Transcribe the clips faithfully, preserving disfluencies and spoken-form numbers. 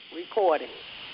Recording.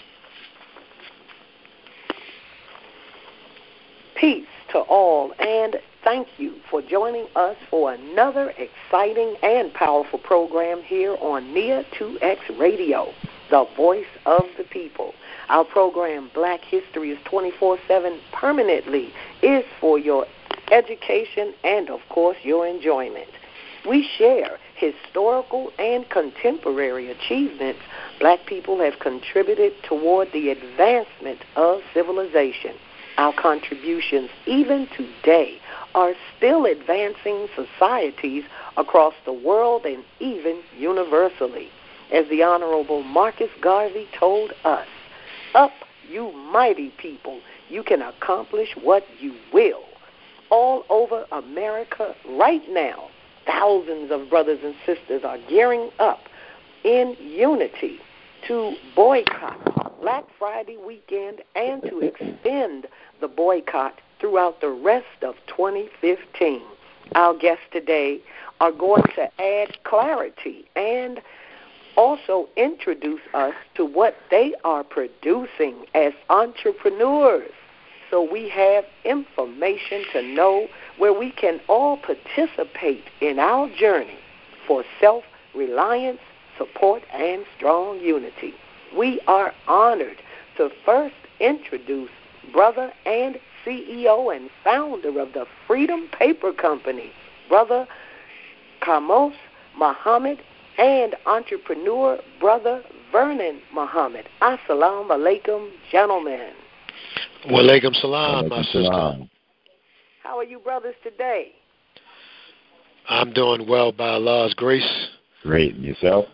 Peace to all, and thank you for joining us for another exciting and powerful program here on N I A two X Radio, the voice of the people. Our program, Black History is twenty-four seven permanently, is for your education and, of course, your enjoyment. We share historical and contemporary achievements Black people have contributed toward the advancement of civilization. Our contributions, even today, are still advancing societies across the world and even universally. As the Honorable Marcus Garvey told us, "Up, you mighty people, you can accomplish what you will." All over America right now, thousands of brothers and sisters are gearing up in unity to boycott Black Friday weekend and to extend the boycott throughout the rest of twenty fifteen. Our guests today are going to add clarity and also introduce us to what they are producing as entrepreneurs. So we have information to know where we can all participate in our journey for self-reliance, support, and strong unity. We are honored to first introduce brother and C E O and founder of the Freedom Paper Company, Brother Kamos Muhammad, and entrepreneur Brother Vernon Muhammad. Assalamu alaikum, gentlemen. Wa alaikum salam, my sister. How are you brothers today? I'm doing well by Allah's grace. Great. And yourself?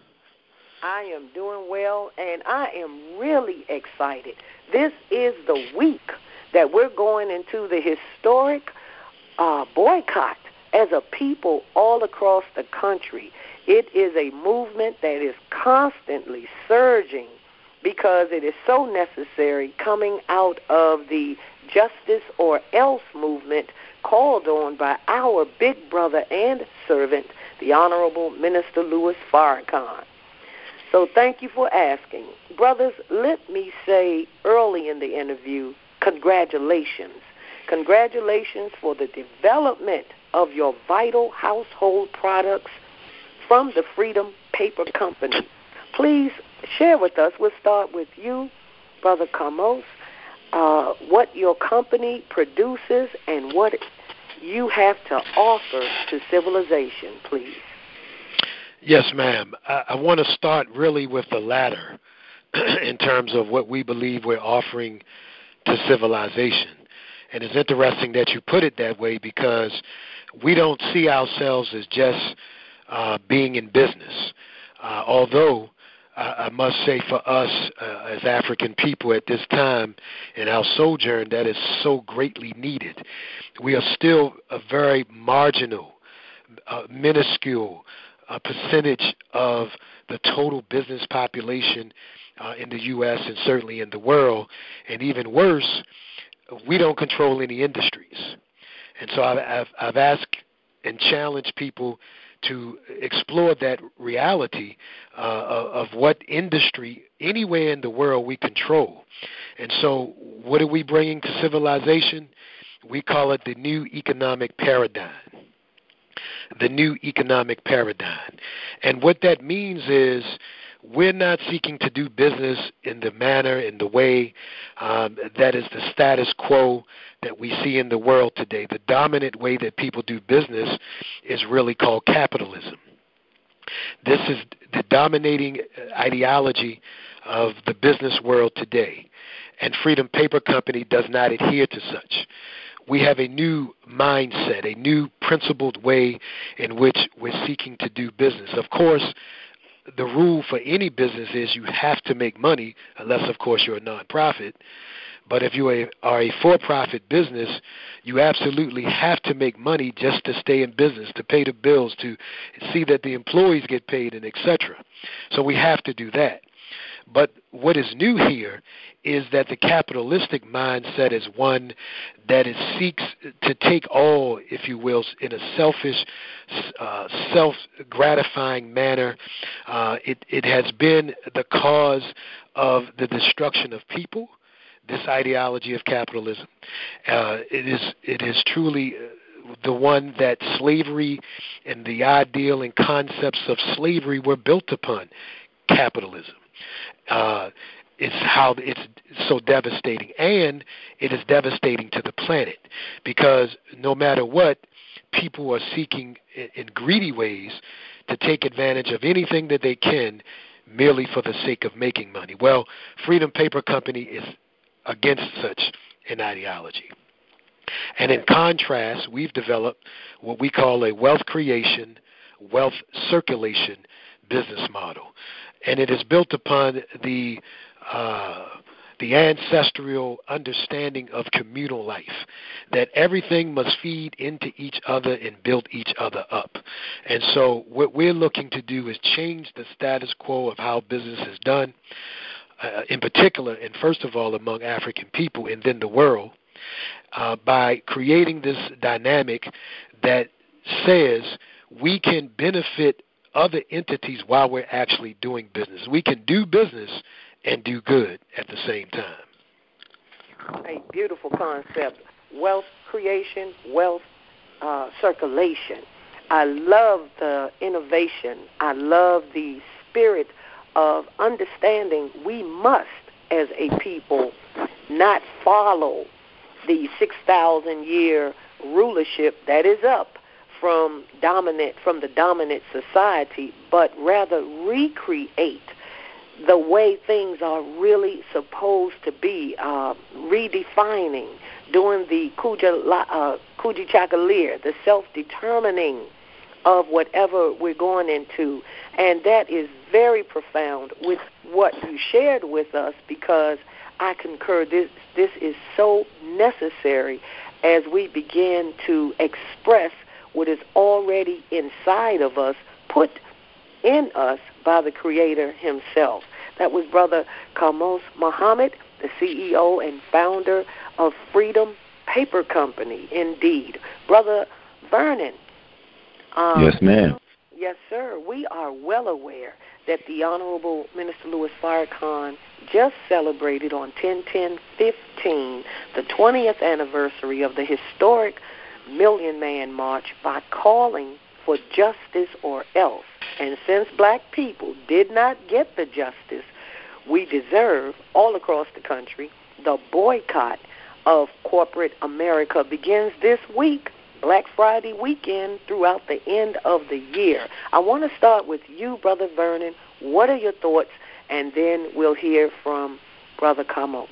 I am doing well, and I am really excited. This is the week that we're going into the historic uh, boycott as a people all across the country. It is a movement that is constantly surging because it is so necessary, coming out of the Justice or Else movement called on by our big brother and servant, the Honorable Minister Louis Farrakhan. So thank you for asking. Brothers, let me say early in the interview, congratulations. Congratulations for the development of your vital household products from the Freedom Paper Company. Please share with us. We'll start with you, Brother Kamos, uh, what your company produces and what you have to offer to civilization, please. Yes, ma'am. I, I want to start really with the latter in terms of what we believe we're offering to civilization. And it's interesting that you put it that way because we don't see ourselves as just uh, being in business. Uh, although uh, I must say for us uh, as African people at this time in our sojourn, that is so greatly needed. We are still a very marginal, uh, minuscule uh, percentage of the total business population uh, in the U S and certainly in the world. And even worse, we don't control any industries. And so I've, I've, I've asked and challenged people to explore that reality uh, of, of what industry anywhere in the world we control. And so what are we bringing to civilization? We call it the new economic paradigm. The new economic paradigm. And what that means is we're not seeking to do business in the manner, in the way um, that is the status quo that we see in the world today. The dominant way that people do business is really called capitalism. This is the dominating ideology of the business world today. And Freedom Paper Company does not adhere to such. We have a new mindset, a new principled way in which we're seeking to do business. Of course, the rule for any business is you have to make money, unless, of course, you're a nonprofit. But if you are a for-profit business, you absolutely have to make money just to stay in business, to pay the bills, to see that the employees get paid, and et cetera. So we have to do that. But what is new here is that the capitalistic mindset is one that it seeks to take all, if you will, in a selfish, uh, self-gratifying manner. Uh, it, it has been the cause of the destruction of people, this ideology of capitalism. Uh, it is it is truly the one that slavery and the ideal and concepts of slavery were built upon, capitalism. Uh, it's how it's so devastating, and it is devastating to the planet, because no matter what, people are seeking in, in greedy ways to take advantage of anything that they can merely for the sake of making money. Well, Freedom Paper Company is against such an ideology. And in contrast, we've developed what we call a wealth creation, wealth circulation business model. And it is built upon the uh, the ancestral understanding of communal life, that everything must feed into each other and build each other up. And so what we're looking to do is change the status quo of how business is done, uh, in particular, and first of all, among African people and then the world, uh, by creating this dynamic that says we can benefit other entities while we're actually doing business. We can do business and do good at the same time. A beautiful concept. Wealth creation, wealth uh, circulation. I love the innovation. I love the spirit of understanding we must, as a people, not follow the six thousand year rulership that is up from dominant from the dominant society, but rather recreate the way things are really supposed to be, uh, redefining, doing the uh, Kujichagulia, the self-determining of whatever we're going into. And that is very profound with what you shared with us, because I concur this, this is so necessary as we begin to express what is already inside of us, put in us by the Creator himself. That was Brother Kamos Muhammad, the C E O and founder of Freedom Paper Company, indeed. Brother Vernon. Um, yes, ma'am. Yes, sir. We are well aware that the Honorable Minister Louis Farrakhan just celebrated on ten ten fifteen the twentieth anniversary of the historic Million Man March by calling for justice or else. And since black people did not get the justice we deserve all across the country, the boycott of corporate America begins this week, Black Friday weekend, throughout the end of the year. I want to start with you, Brother Vernon. What are your thoughts? And then we'll hear from Brother Kamos.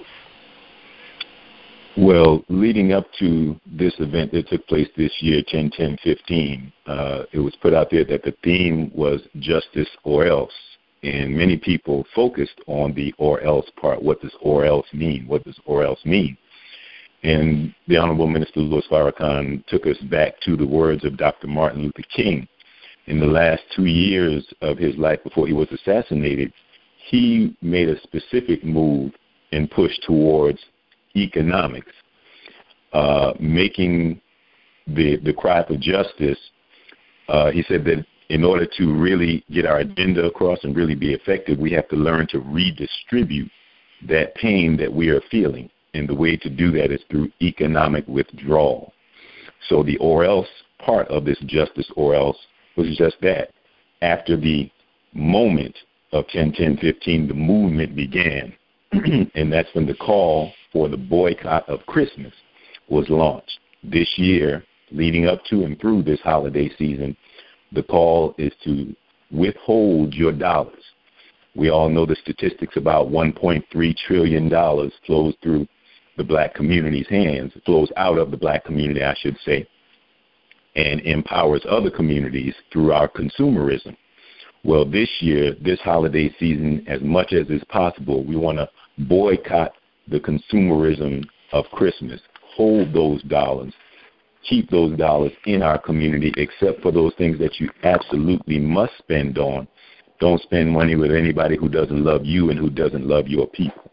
Well, leading up to this event that took place this year, ten ten fifteen, uh, it was put out there that the theme was justice or else. And many people focused on the or else part. What does or else mean? What does or else mean? And the Honorable Minister Louis Farrakhan took us back to the words of Doctor Martin Luther King. In the last two years of his life before he was assassinated, he made a specific move and push towards economics, uh, making the the cry for justice. Uh, he said that in order to really get our agenda across and really be effective, we have to learn to redistribute that pain that we are feeling. And the way to do that is through economic withdrawal. So the or else part of this justice or else was just that. After the moment of ten ten fifteen, the movement began. And that's when the call for the boycott of Christmas was launched. This year, leading up to and through this holiday season, the call is to withhold your dollars. We all know the statistics about one point three trillion dollars flows through the black community's hands, flows out of the black community, I should say, and empowers other communities through our consumerism. Well, this year, this holiday season, as much as is possible, we want to boycott the consumerism of Christmas, hold those dollars, keep those dollars in our community, except for those things that you absolutely must spend on, Don't spend money with anybody who doesn't love you and who doesn't love your people.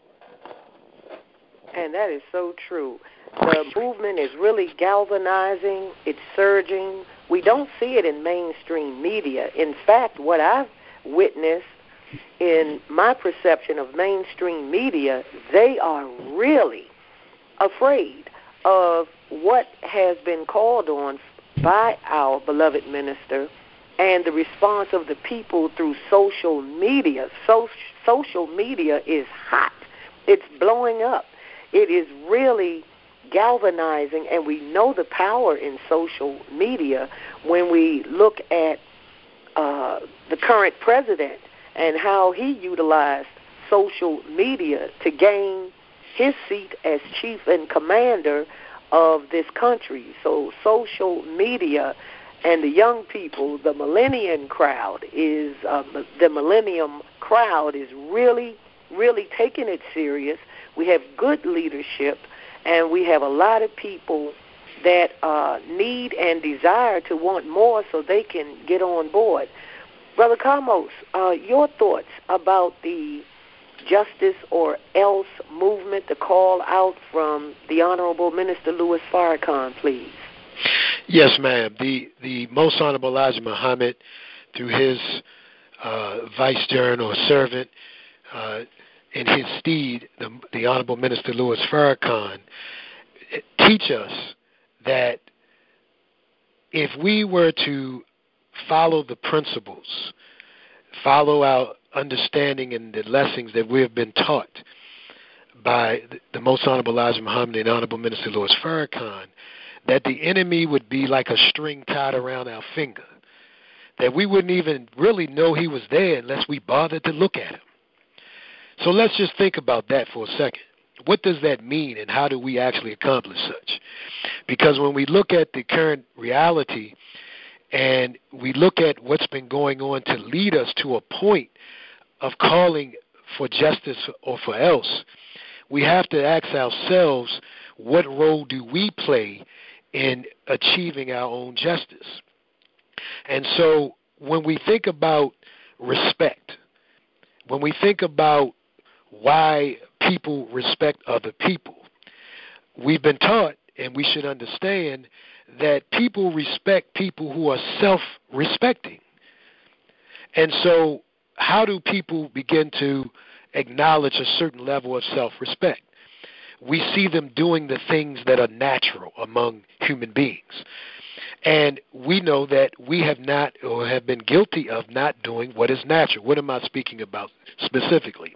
And that is so true. The movement is really galvanizing. It's surging. We don't see it in mainstream media. In fact, what I've witnessed in my perception of mainstream media, they are really afraid of what has been called on by our beloved minister and the response of the people through social media. So, social media is hot. It's blowing up. It is really galvanizing, and we know the power in social media when we look at uh, the current president and how he utilized social media to gain his seat as chief and commander of this country. So social media and the young people, the millennium crowd is uh, the millennium crowd is really, really taking it serious. We have good leadership, and we have a lot of people that uh, need and desire to want more so they can get on board. Brother Kamos, uh, your thoughts about the Justice or Else movement, the call out from the Honorable Minister Louis Farrakhan, please. Yes, ma'am. The the Most Honorable Elijah Muhammad, through his uh, vicegerent or servant, uh, in his steed, the, the Honorable Minister Louis Farrakhan, teach us that if we were to follow the principles, follow our understanding and the lessons that we have been taught by the Most Honorable Elijah Muhammad and Honorable Minister Louis Farrakhan, that the enemy would be like a string tied around our finger, that we wouldn't even really know he was there unless we bothered to look at him. So let's just think about that for a second. What does that mean, and how do we actually accomplish such? Because when we look at the current reality and we look at what's been going on to lead us to a point of calling for justice or for else, we have to ask ourselves, what role do we play in achieving our own justice? And so when we think about respect, when we think about why people respect other people, we've been taught, and we should understand, that people respect people who are self-respecting. And so how do people begin to acknowledge a certain level of self-respect? We see them doing the things that are natural among human beings. And we know that we have not, or have been guilty of not doing what is natural. What am I speaking about specifically?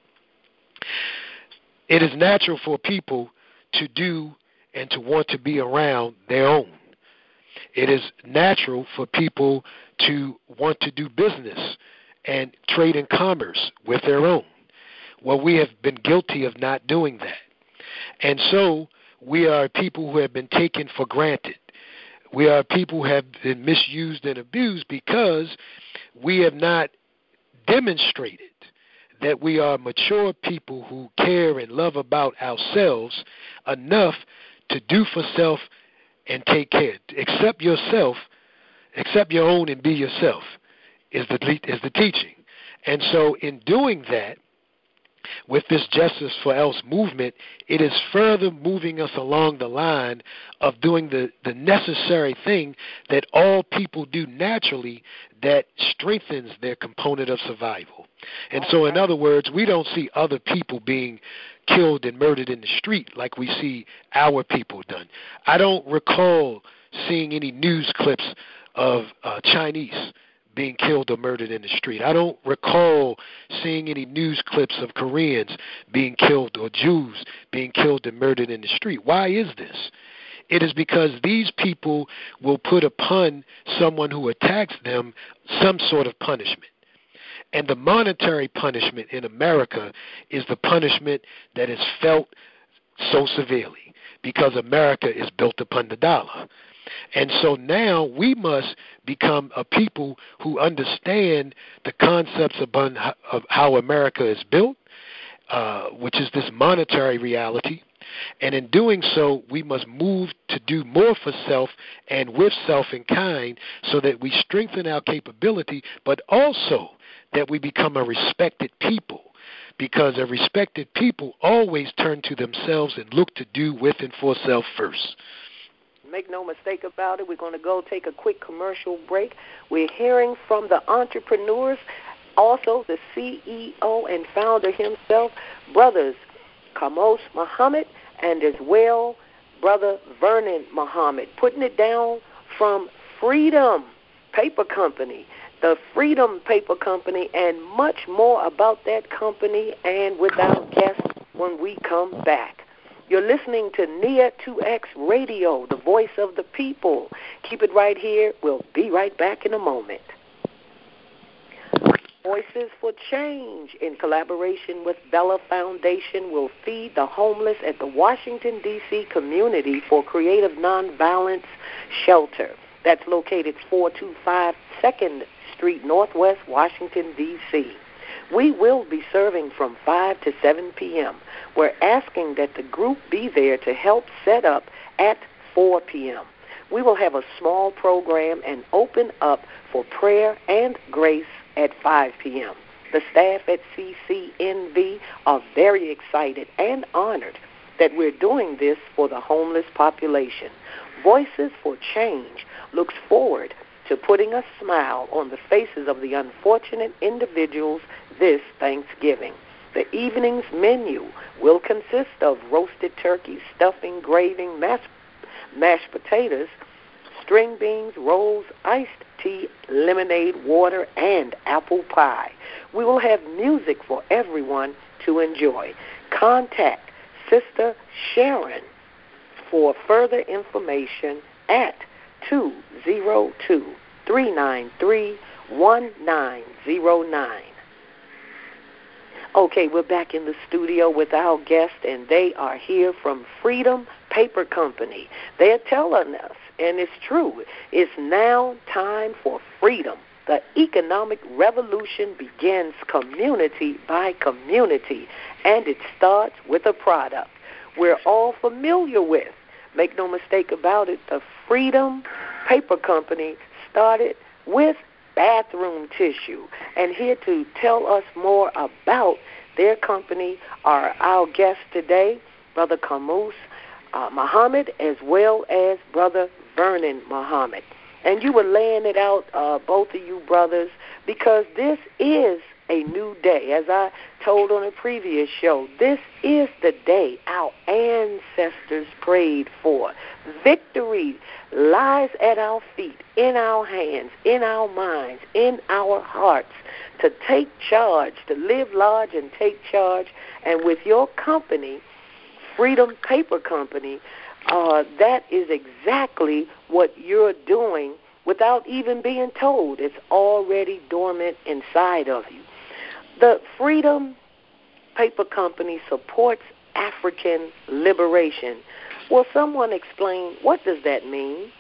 It is natural for people to do and to want to be around their own. It is natural for people to want to do business and trade and commerce with their own. Well, we have been guilty of not doing that. And so we are people who have been taken for granted. We are people who have been misused and abused because we have not demonstrated that we are mature people who care and love about ourselves enough to do for self and take care. Accept yourself, accept your own and be yourself is the is the teaching. And so in doing that, with this Justice for Else movement, it is further moving us along the line of doing the, the necessary thing that all people do naturally that strengthens their component of survival. And so, in other words, we don't see other people being killed and murdered in the street like we see our people done. I don't recall seeing any news clips of uh, Chinese being killed or murdered in the street. I don't recall seeing any news clips of Koreans being killed or Jews being killed and murdered in the street. Why is this? It is because these people will put upon someone who attacks them some sort of punishment. And the monetary punishment in America is the punishment that is felt so severely because America is built upon the dollar. And so now we must become a people who understand the concepts upon of how America is built, uh, which is this monetary reality. And in doing so, we must move to do more for self and with self and kind so that we strengthen our capability, but also that we become a respected people, because a respected people always turn to themselves and look to do with and for self first. Make no mistake about it. We're going to go take a quick commercial break. We're hearing from the entrepreneurs, also the C E O and founder himself, brothers Kamos Muhammad, and as well Brother Vernon Muhammad, putting it down from Freedom Paper Company, the Freedom Paper Company, and much more about that company and with our guests when we come back. You're listening to N I A two X Radio, the voice of the people. Keep it right here. We'll be right back in a moment. Voices for Change, in collaboration with Bella Foundation, will feed the homeless at the Washington, D C Community for Creative Nonviolence Shelter. That's located four two five second Street Northwest, Washington, D C We will be serving from five to seven p.m. We're asking that the group be there to help set up at four p.m. We will have a small program and open up for prayer and grace at five p.m. The staff at C C N V are very excited and honored that we're doing this for the homeless population. Voices for Change looks forward to putting a smile on the faces of the unfortunate individuals this Thanksgiving. The evening's menu will consist of roasted turkey, stuffing, gravy, mashed, mashed potatoes, string beans, rolls, iced tea, lemonade, water, and apple pie. We will have music for everyone to enjoy. Contact Sister Sharon for further information at two zero two, three nine three, one nine zero nine. Okay, we're back in the studio with our guests, and they are here from Freedom Paper Company. They are telling us, and it's true, it's now time for freedom. The economic revolution begins community by community, and it starts with a product we're all familiar with. Make no mistake about it, the Freedom Paper Company started with bathroom tissue. And here to tell us more about their company are our guests today, Brother Kamos uh, Muhammad, as well as Brother Vernon Muhammad. And you were laying it out, uh, both of you brothers, because this is a new day. As I told on a previous show, this is the day our ancestors prayed for. Victory lies at our feet, in our hands, in our minds, in our hearts, to take charge, to live large and take charge. And with your company, Freedom Paper Company, uh, that is exactly what you're doing without even being told. It's already dormant inside of you. The Freedom Paper Company supports African liberation. Will someone explain, what does that mean?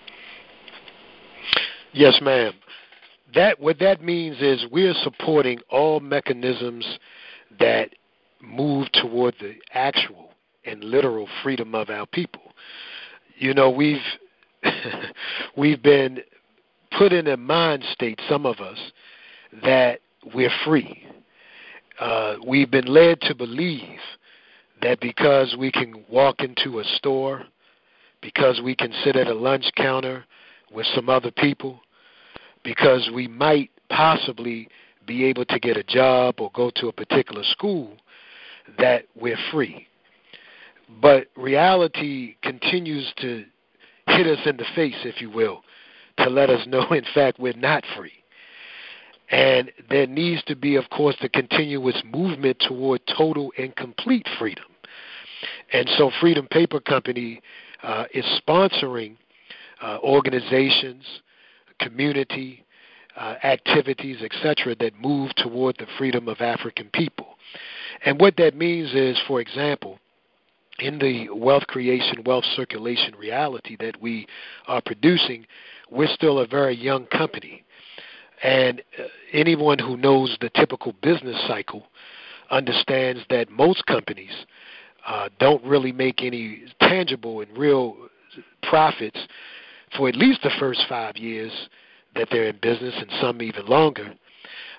Yes, ma'am. That what that means is we're supporting all mechanisms that move toward the actual and literal freedom of our people. You know, we've we've been put in a mind state, some of us, that we're free. Uh, we've been led to believe that because we can walk into a store, because we can sit at a lunch counter with some other people, because we might possibly be able to get a job or go to a particular school, that we're free. But reality continues to hit us in the face, if you will, to let us know, in fact, we're not free. And there needs to be, of course, the continuous movement toward total and complete freedom. And so Freedom Paper Company uh, is sponsoring uh, organizations, community uh, activities, et cetera, that move toward the freedom of African people. And what that means is, for example, in the wealth creation, wealth circulation reality that we are producing, we're still a very young company. And uh, anyone who knows the typical business cycle understands that most companies uh, don't really make any tangible and real profits for at least the first five years that they're in business, and some even longer.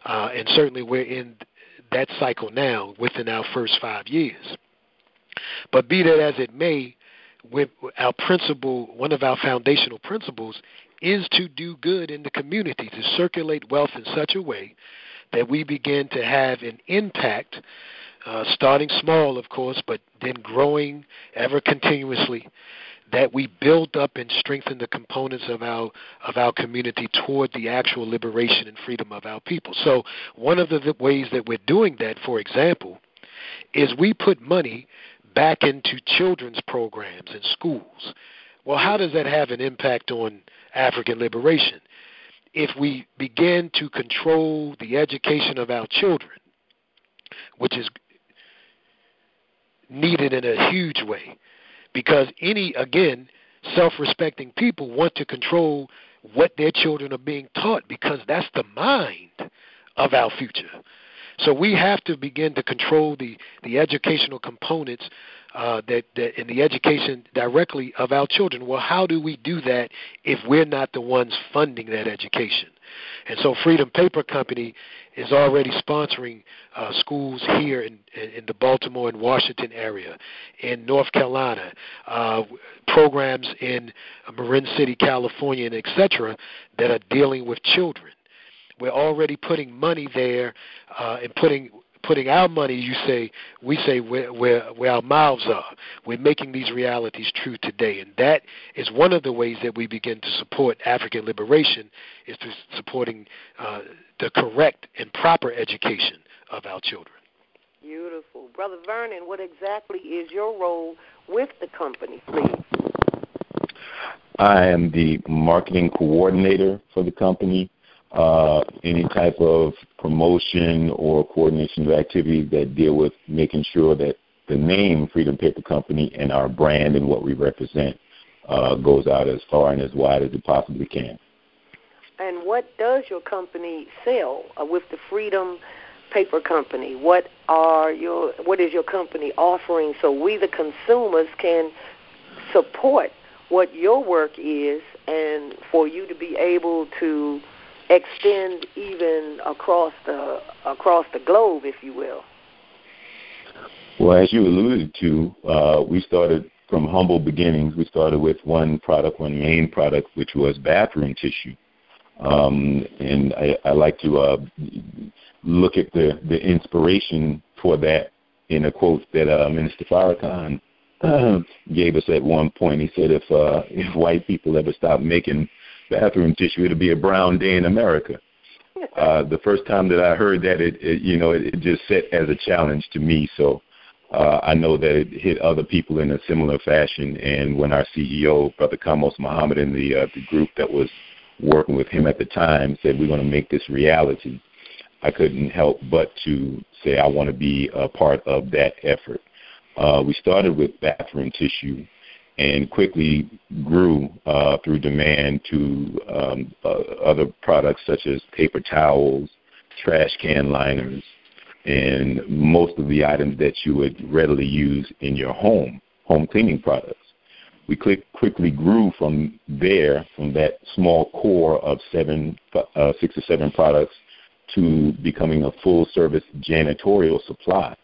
Uh, and certainly we're in that cycle now within our first five years. But be that as it may, with our principle, one of our foundational principles is to do good in the community, to circulate wealth in such a way that we begin to have an impact, uh, starting small, of course, but then growing ever continuously, that we build up and strengthen the components of our of our community toward the actual liberation and freedom of our people. So one of the ways that we're doing that, for example, is we put money back into children's programs in schools. Well, how does that have an impact on African liberation? If we begin to control the education of our children, which is needed in a huge way, because any, again, self-respecting people want to control what their children are being taught, because that's the mind of our future. So we have to begin to control the, the educational components uh, that, that in the education directly of our children. Well, how do we do that if we're not the ones funding that education? And so Freedom Paper Company is already sponsoring uh, schools here in, in the Baltimore and Washington area, in North Carolina, uh, programs in Marin City, California, and et cetera, that are dealing with children. We're already putting money there uh, and putting putting our money, you say, we say where, where, where our mouths are. We're making these realities true today. And that is one of the ways that we begin to support African liberation, is through supporting uh, the correct and proper education of our children. Beautiful. Brother Vernon, what exactly is your role with the company, please? I am the marketing coordinator for the company. Uh, any type of promotion or coordination of activities that deal with making sure that the name Freedom Paper Company and our brand and what we represent uh, goes out as far and as wide as it possibly can. And what does your company sell uh, with the Freedom Paper Company? What are your what is your company offering so we, the consumers, can support what your work is, and for you to be able to extend even across the across the globe, if you will? Well, as you alluded to, uh, we started from humble beginnings. We started with one product, one main product, which was bathroom tissue. Um, and I, I like to uh, look at the, the inspiration for that in a quote that uh, Minister Farrakhan uh, gave us at one point. He said, if uh, if white people ever stop making bathroom tissue, it'll be a brown day in America. Uh, the first time that I heard that, it, it you know, it, it just set as a challenge to me. So uh, I know that it hit other people in a similar fashion. And when our C E O, Brother Kamos Muhammad, and the uh, the group that was working with him at the time said, we're going to make this reality, I couldn't help but to say I want to be a part of that effort. Uh, we started with bathroom tissue and quickly grew uh, through demand to um, uh, other products such as paper towels, trash can liners, and most of the items that you would readily use in your home, home cleaning products. We quick, quickly grew from there, from that small core of seven, uh, six or seven products, to becoming a full-service janitorial supply.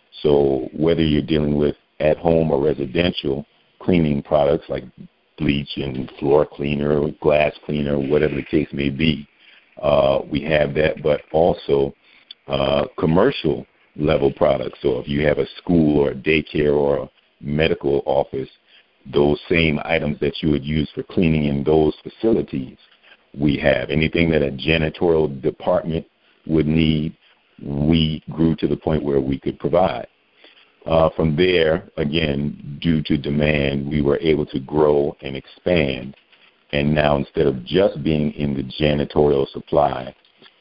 So whether you're dealing with at-home or residential cleaning products like bleach and floor cleaner, glass cleaner, whatever the case may be, uh, we have that, but also uh, commercial level products. So if you have a school or a daycare or a medical office, those same items that you would use for cleaning in those facilities, we have. Anything that a janitorial department would need, we grew to the point where we could provide. Uh, from there, again, due to demand, we were able to grow and expand. And now, instead of just being in the janitorial supply,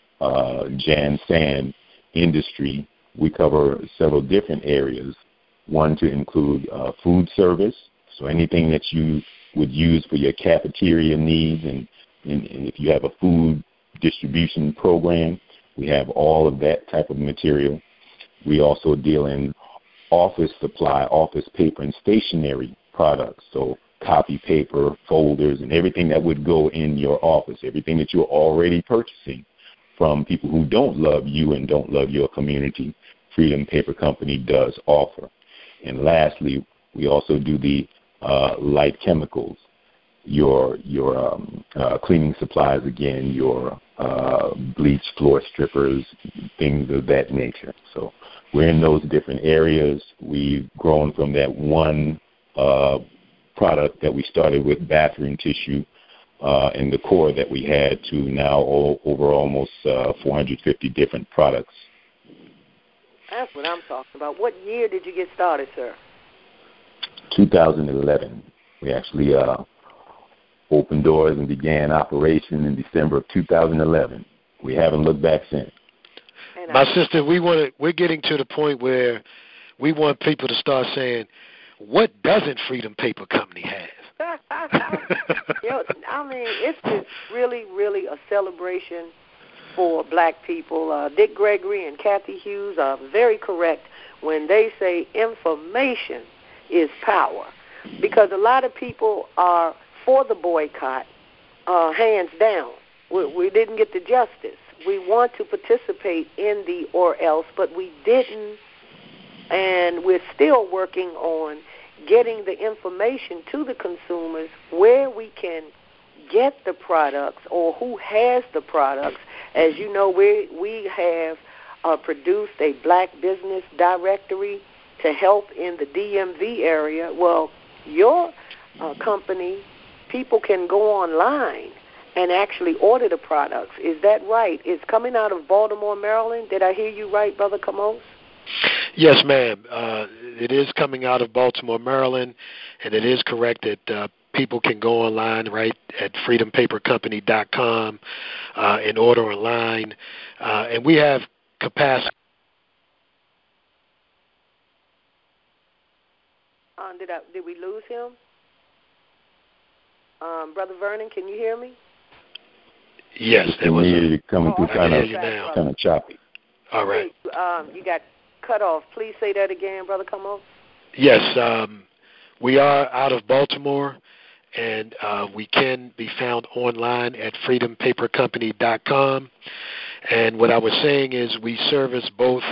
uh, Jan San industry, we cover several different areas. One to include uh, food service, so anything that you would use for your cafeteria needs, and, and, and if you have a food distribution program, we have all of that type of material. We also deal in office supply, office paper and stationery products, so copy paper, folders, and everything that would go in your office, everything that you're already purchasing from people who don't love you and don't love your community, Freedom Paper Company does offer. And lastly, we also do the uh, light chemicals, your your um, uh, cleaning supplies, again, your uh, bleach, floor strippers, things of that nature. So we're in those different areas. We've grown from that one uh, product that we started with, bathroom tissue, uh, and the core that we had, to now all, over almost uh, four hundred fifty different products. That's what I'm talking about. What year did you get started, sir? two thousand eleven. We actually uh, opened doors and began operation in December of two thousand eleven. We haven't looked back since. My sister, we want to, we're getting to the point where we want people to start saying, what doesn't Freedom Paper Company have? You know, I mean, it's just really, really a celebration for black people. Uh, Dick Gregory and Kathy Hughes are very correct when they say information is power, because a lot of people are for the boycott, uh, hands down. We, we didn't get the justice. We want to participate in the or else, but we didn't, and we're still working on getting the information to the consumers where we can get the products or who has the products. As you know, we, we have uh, produced a black business directory to help in the D M V area. Well, your uh, company, people can go online and actually order the products. Is that right? It's coming out of Baltimore, Maryland. Did I hear you right, Brother Camos? Yes, ma'am. Uh, it is coming out of Baltimore, Maryland, and it is correct that uh, people can go online, right, at freedom paper company dot com uh, and order online. Uh, and we have capacity. Uh, did, I, did we lose him? Um, Brother Vernon, can you hear me? Yes, there was a, coming oh, through kind of kind of choppy. All right. Um, you got cut off. Please say that again, Brother Camos. Yes, um, we are out of Baltimore, and uh, we can be found online at freedom paper company dot com. And what I was saying is we service both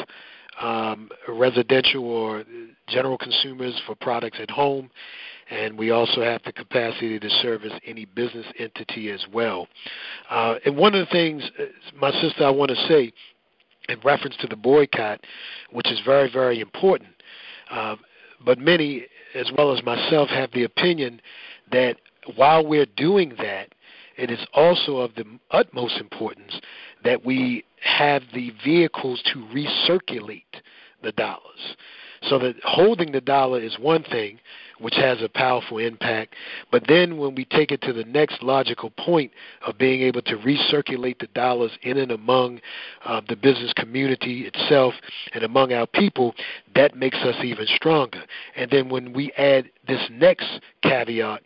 um, residential or general consumers for products at home, and we also have the capacity to service any business entity as well. Uh, and one of the things, my sister, I want to say, in reference to the boycott, which is very, very important, uh, but many, as well as myself, have the opinion that while we're doing that, it is also of the utmost importance that we have the vehicles to recirculate the dollars. So that holding the dollar is one thing, which has a powerful impact, but then when we take it to the next logical point of being able to recirculate the dollars in and among uh, the business community itself and among our people, that makes us even stronger. And then when we add this next caveat,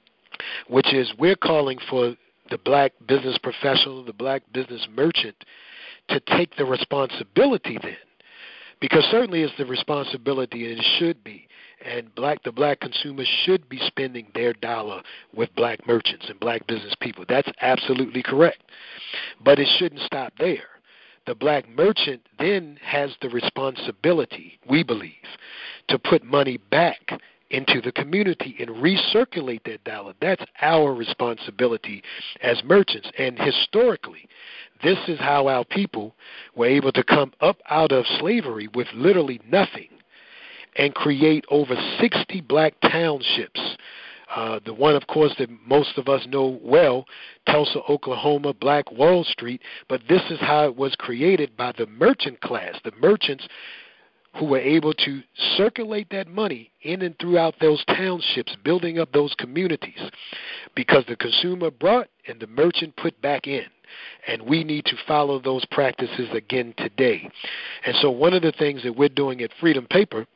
which is we're calling for the black business professional, the black business merchant, to take the responsibility then. Because certainly it's the responsibility, and it should be, and black the black consumers should be spending their dollar with black merchants and black business people. That's absolutely correct. But it shouldn't stop there. The black merchant then has the responsibility, we believe, to put money back into the community and recirculate that dollar. That's our responsibility as merchants. And historically, this is how our people were able to come up out of slavery with literally nothing and create over sixty black townships. Uh, the one, of course, that most of us know well, Tulsa, Oklahoma, Black Wall Street. But this is how it was created by the merchant class, the merchants who were able to circulate that money in and throughout those townships, building up those communities, because the consumer brought and the merchant put back in. And we need to follow those practices again today. And so one of the things that we're doing at Freedom Paper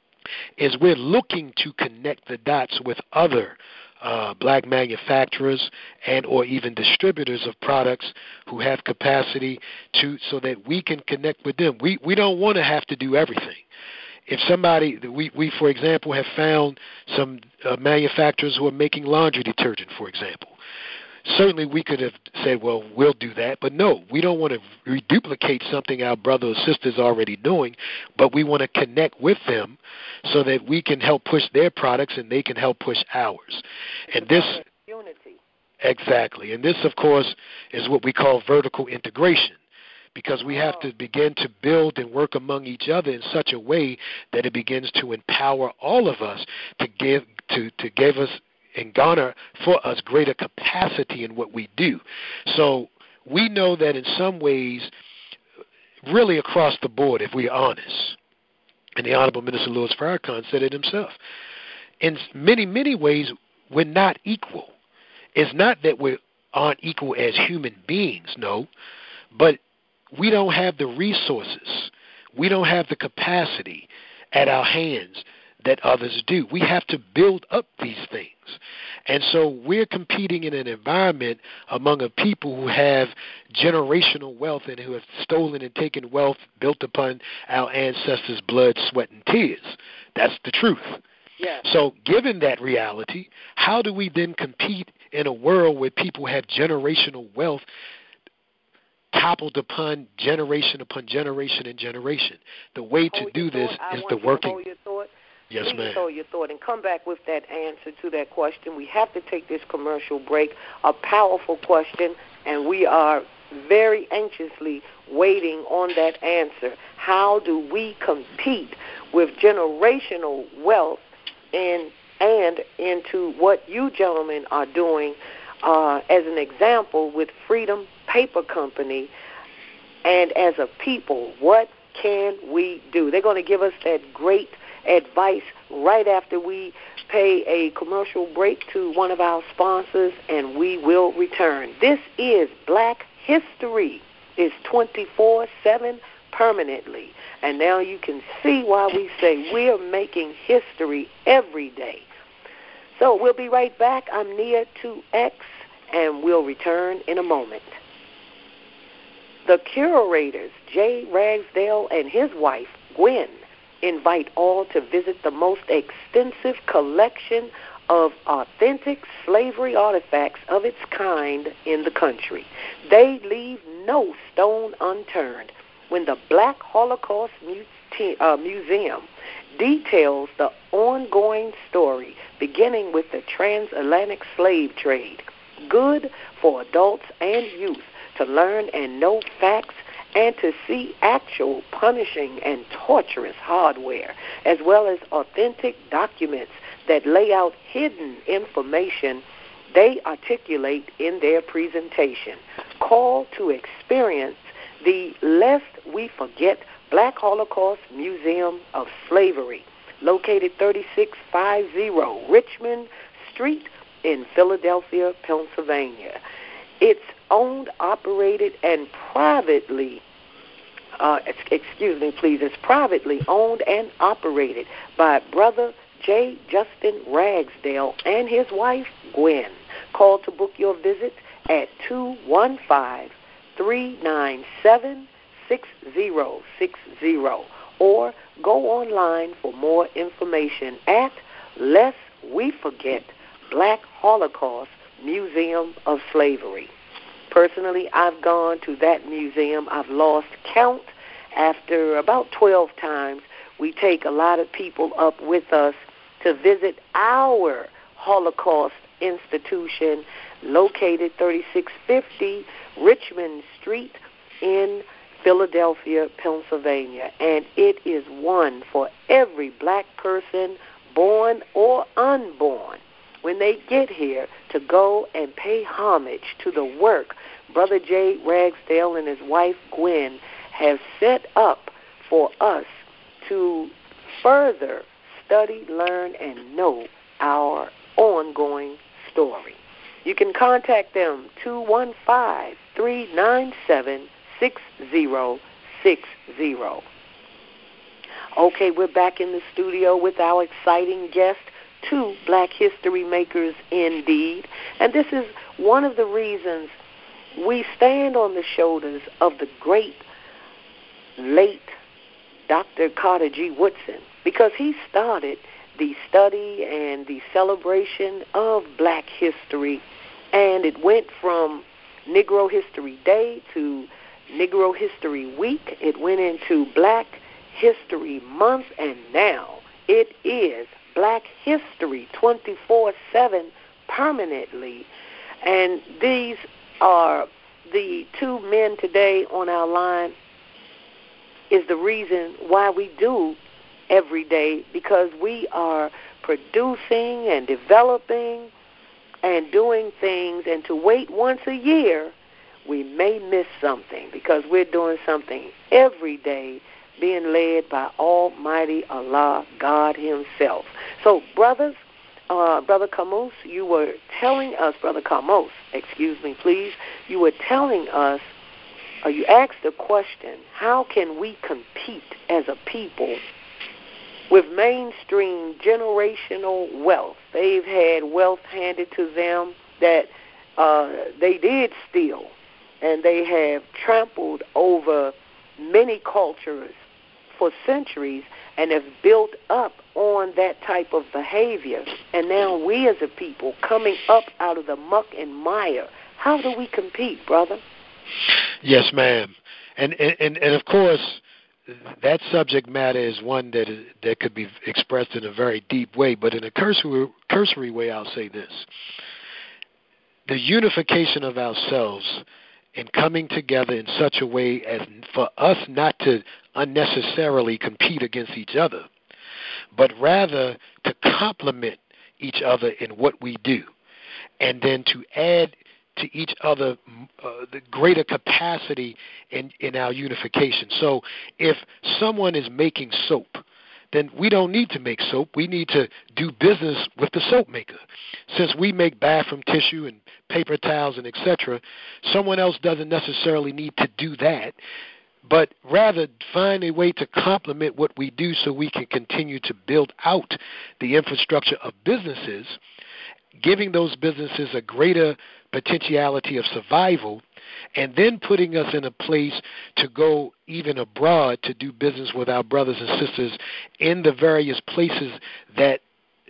is we're looking to connect the dots with other uh, black manufacturers and or even distributors of products who have capacity to, so that we can connect with them. We we don't want to have to do everything. If somebody, we, we for example, have found some uh, manufacturers who are making laundry detergent, for example. certainly we could have said, well, we'll do that. But no, we don't want to reduplicate something our brother or sister is already doing, but we want to connect with them so that we can help push their products and they can help push ours. And this unity. Exactly. And this, of course, is what we call vertical integration, because we have to begin to build and work among each other in such a way that it begins to empower all of us to give to, to give us and garner for us greater capacity in what we do. So we know that in some ways, really across the board, if we're honest, and the Honorable Minister Louis Farrakhan said it himself, in many, many ways, we're not equal. It's not that we aren't equal as human beings, no, but we don't have the resources. We don't have the capacity at our hands that others do. We have to build up these things. And so we're competing in an environment among a people who have generational wealth and who have stolen and taken wealth built upon our ancestors' blood, sweat, and tears. That's the truth. Yeah. So given that reality, how do we then compete in a world where people have generational wealth toppled upon generation upon generation and generation? The way to hold do this thought. is I the want working. You to hold your thought. Yes, Please ma'am. hold your thought and come back with that answer to that question. We have to take this commercial break, a powerful question, and we are very anxiously waiting on that answer. How do we compete with generational wealth in, and into what you gentlemen are doing uh, as an example with Freedom Paper Company, and as a people, what can we do? They're going to give us that great advice right after we pay a commercial break to one of our sponsors, and we will return. This is Black History. It's twenty-four seven permanently. And now you can see why we say we're making history every day. So we'll be right back. I'm Nia two X, and we'll return in a moment. The curators, Jay Ragsdale and his wife, Gwen, invite all to visit the most extensive collection of authentic slavery artifacts of its kind in the country. They leave no stone unturned when the Black Holocaust Mute- uh, Museum details the ongoing story, beginning with the transatlantic slave trade. Good for adults and youth to learn and know facts and to see actual punishing and torturous hardware, as well as authentic documents that lay out hidden information they articulate in their presentation. Call to experience the Lest We Forget Black Holocaust Museum of Slavery, located thirty-six fifty Richmond Street in Philadelphia, Pennsylvania. It's owned, operated, and privately, uh, excuse me, please, it's privately owned and operated by Brother J. Justin Ragsdale and his wife, Gwen. Call to book your visit at two one five, three nine seven, six zero six zero or go online for more information at Lest We Forget Black Holocaust Museum of Slavery. Personally, I've gone to that museum. I've lost count. After about twelve times, we take a lot of people up with us to visit our Holocaust institution located thirty-six fifty Richmond Street in Philadelphia, Pennsylvania. And it is one for every black person, born or unborn, when they get here, to go and pay homage to the work Brother J. Ragsdale and his wife Gwen have set up for us to further study, learn, and know our ongoing story. You can contact them, two one five, three nine seven, six zero six zero. Okay, we're back in the studio with our exciting guest, two Black history makers indeed. And this is one of the reasons we stand on the shoulders of the great late Doctor Carter G. Woodson, because he started the study and the celebration of Black history And it went from Negro History Day to Negro History Week. It went into Black History Month, and now it is Black History twenty-four seven permanently. And these are the two men today on our line is the reason why we do every day, because we are producing and developing and doing things, and to wait once a year, we may miss something, because we're doing something every day being led by Almighty Allah, God himself. So, brothers, uh, Brother Camus, you were telling us, Brother Camus, excuse me, please, you were telling us, uh, you asked the question, how can we compete as a people with mainstream generational wealth? They've had wealth handed to them that uh, they did steal, and they have trampled over many cultures for centuries and have built up on that type of behavior. And now we as a people coming up out of the muck and mire, how do we compete, brother? Yes, ma'am. And, and, and of course, that subject matter is one that is, that could be expressed in a very deep way, but in a cursory, cursory way, I'll say this. The unification of ourselves and coming together in such a way as for us not to unnecessarily compete against each other, but rather to complement each other in what we do, and then to add to each other uh, the greater capacity in, in our unification. So if someone is making soap, then we don't need to make soap. We need to do business with the soap maker. Since we make bathroom tissue and paper towels and et cetera, someone else doesn't necessarily need to do that, but rather find a way to complement what we do so we can continue to build out the infrastructure of businesses, giving those businesses a greater potentiality of survival, and then putting us in a place to go even abroad to do business with our brothers and sisters in the various places that,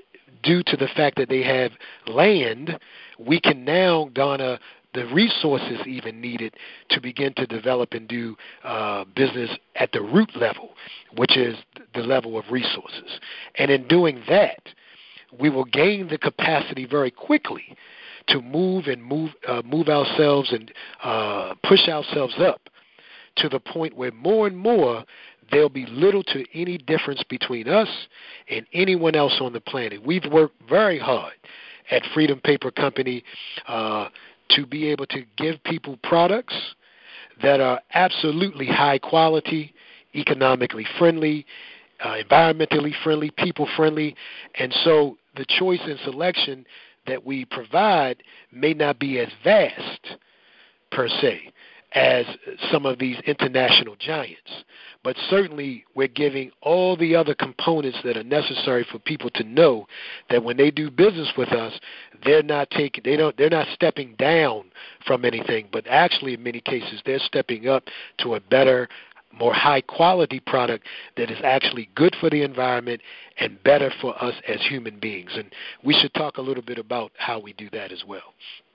due to the fact that they have land, we can now garner the resources even needed to begin to develop and do uh, business at the root level, which is the level of resources. And in doing that, we will gain the capacity very quickly to move and move uh, move ourselves and uh, push ourselves up to the point where more and more there'll be little to any difference between us and anyone else on the planet. We've worked very hard at Freedom Paper Company uh, to be able to give people products that are absolutely high quality, economically friendly, uh, environmentally friendly, people friendly, and so the choice and selection that we provide may not be as vast, per se, as some of these international giants. But certainly we're giving all the other components that are necessary for people to know that when they do business with us, they're not taking, they don't, they're not stepping down from anything, but actually in many cases they're stepping up to a better, more high-quality product that is actually good for the environment and better for us as human beings. And we should talk a little bit about how we do that as well.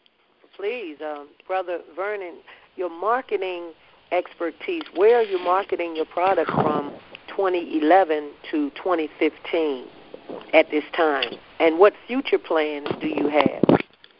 Please, um, Brother Vernon, your marketing expertise, where are you marketing your product from twenty eleven to twenty fifteen at this time? And what future plans do you have?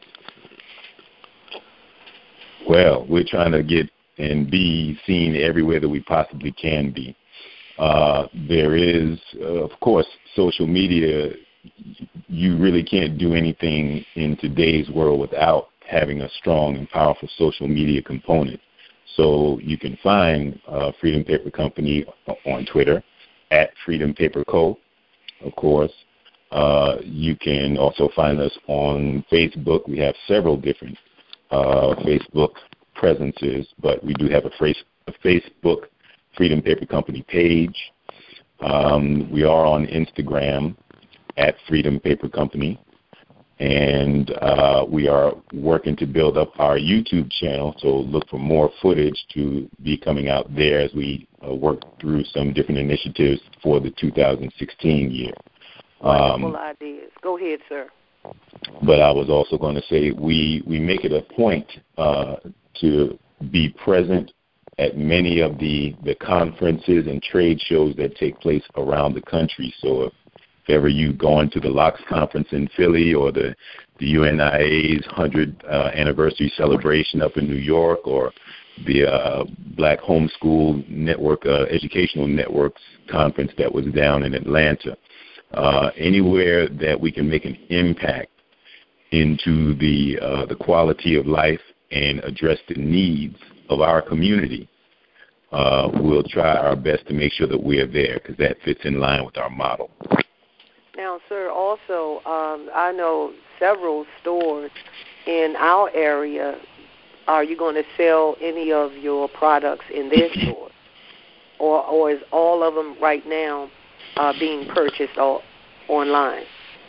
Well, we're trying to get and be seen everywhere that we possibly can be. Uh, there is, uh, of course, social media. You really can't do anything in today's world without having a strong and powerful social media component. So you can find uh, Freedom Paper Company on Twitter, at Freedom Paper Co., of course. Uh, you can also find us on Facebook. We have several different uh, Facebook presences, but we do have a, face, a Facebook Freedom Paper Company page. Um, we are on Instagram at Freedom Paper Company, and uh, we are working to build up our YouTube channel, so look for more footage to be coming out there as we uh, work through some different initiatives for the two thousand sixteen year. Wonderful um, ideas. Go ahead, sir. But I was also going to say we, we make it a point uh, to be present at many of the, the conferences and trade shows that take place around the country. So if, if ever you go into the L O C S conference in Philly or the, the U N I A's one hundredth uh, anniversary celebration up in New York, or the uh, Black Homeschool Network, uh, Educational Networks conference that was down in Atlanta, uh, anywhere that we can make an impact into the uh, the quality of life and address the needs of our community, uh, we'll try our best to make sure that we're there, because that fits in line with our model. Now, sir, also, um, I know several stores in our area. Are you going to sell any of your products in their stores? Or, or is all of them right now uh, being purchased all, online?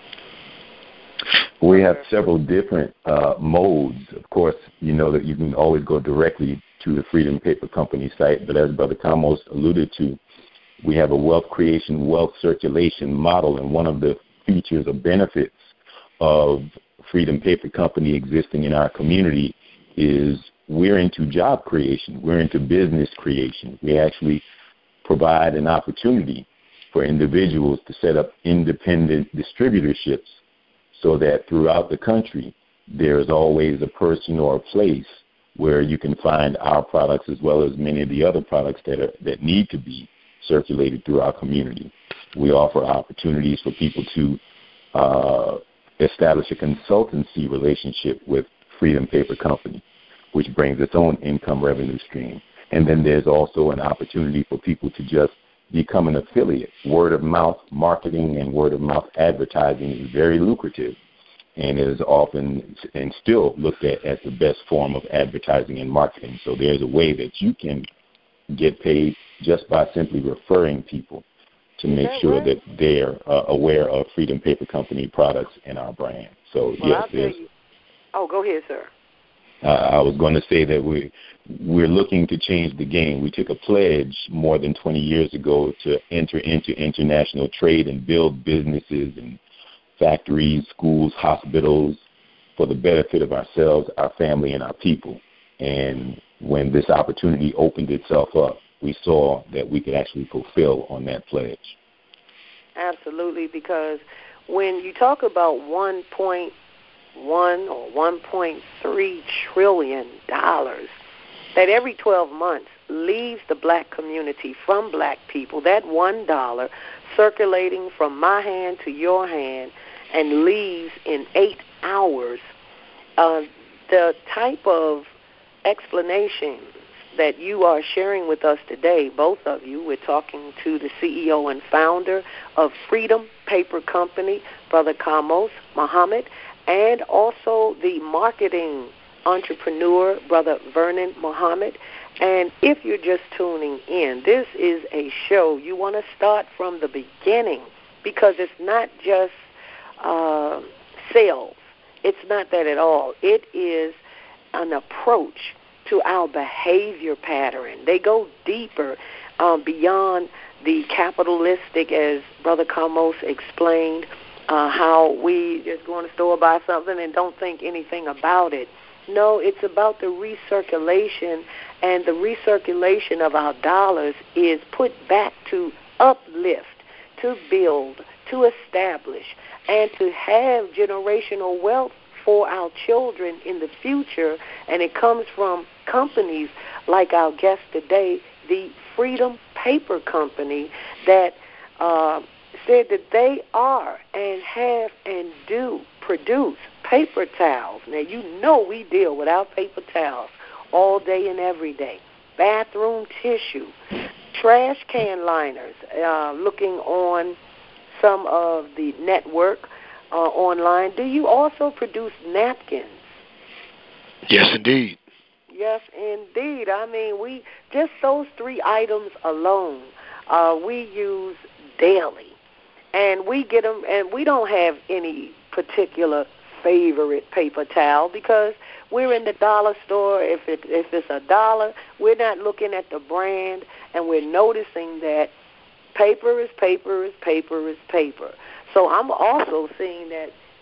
We have several different uh, modes. Of course, you know that you can always go directly to the Freedom Paper Company site, but as Brother Camus alluded to, we have a wealth creation, wealth circulation model, and one of the features or benefits of Freedom Paper Company existing in our community is we're into job creation. We're into business creation. We actually provide an opportunity for individuals to set up independent distributorships, so that throughout the country there is always a person or a place where you can find our products as well as many of the other products that are, that need to be circulated through our community. We offer opportunities for people to uh, establish a consultancy relationship with Freedom Paper Company, which brings its own income revenue stream. And then there's also an opportunity for people to just become an affiliate. Word of mouth marketing and word of mouth advertising is very lucrative and is often and still looked at as the best form of advertising and marketing. So there's a way that you can get paid just by simply referring people to make that sure right? that they're uh, aware of Freedom Paper Company products and our brand. So well, yes, I'll there's. Tell you. Oh, go ahead, sir. Uh, I was going to say that we, we're looking to change the game. We took a pledge more than twenty years ago to enter into international trade and build businesses and factories, schools, hospitals for the benefit of ourselves, our family, and our people. And when this opportunity opened itself up, we saw that we could actually fulfill on that pledge. Absolutely, because when you talk about one point one or one point three trillion dollars that every twelve months leaves the black community from black people, that one dollar circulating from my hand to your hand and leaves in eight hours, uh, the type of explanations that you are sharing with us today, both of you, we're talking to the C E O and founder of Freedom Paper Company, Brother Camus Muhammad, and also the marketing entrepreneur, Brother Vernon Muhammad. And if you're just tuning in, this is a show you want to start from the beginning, because it's not just uh, sales. It's not that at all. It is an approach to our behavior pattern. They go deeper um, beyond the capitalistic, as Brother Camus explained, uh, how we just go in the store, buy something, and don't think anything about it. No, it's about the recirculation, and the recirculation of our dollars is put back to uplift, to build, to establish, and to have generational wealth for our children in the future. And it comes from companies like our guest today, the Freedom Paper Company, that uh, said that they are and have and do produce paper towels. Now, you know we deal with our paper towels all day and every day. Bathroom tissue, trash can liners, uh, looking on some of the network uh, online. Do you also produce napkins? Yes, indeed. Yes, indeed. I mean, we just those three items alone uh, we use daily. And we get them, and we don't have any particular favorite paper towel, because we're in the dollar store. If it, if it's a dollar, we're not looking at the brand, and we're noticing that paper is paper is paper is paper. So I'm also seeing that